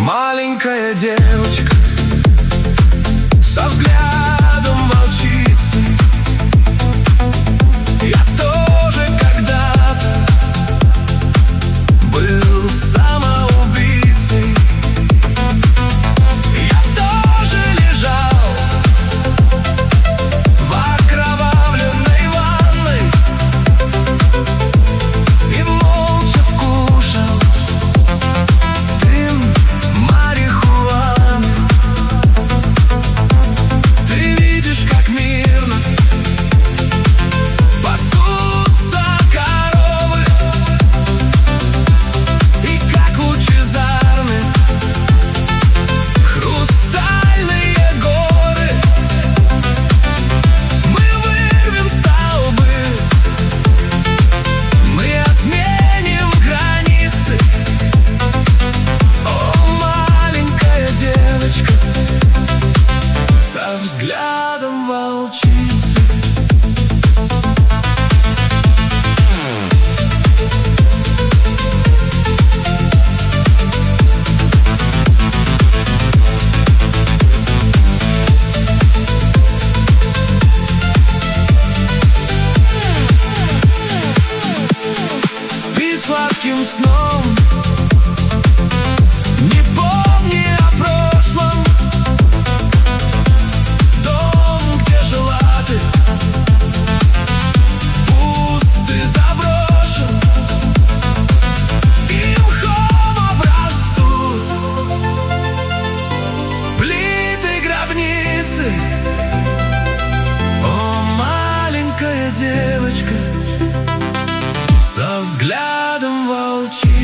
Маленькая девочка со взглядом волчицы. Я тоже когда-то был самоубийцей. Я тоже лежал в окровавленной ванной и молча вкушал дым марихуаны. Ты видишь, как мирно пасутся коровы, и как лучезарны хрустальные горы. Мы вырвем столбы, мы отменим границы. О, маленькая девочка со взглядом волчицы. Спи сладким сном, не помни о прошлом. Дом, где жила ты, пуст и заброшен, и мхом обрастут плиты гробницы. О, маленькая девочка со взглядом волчицы.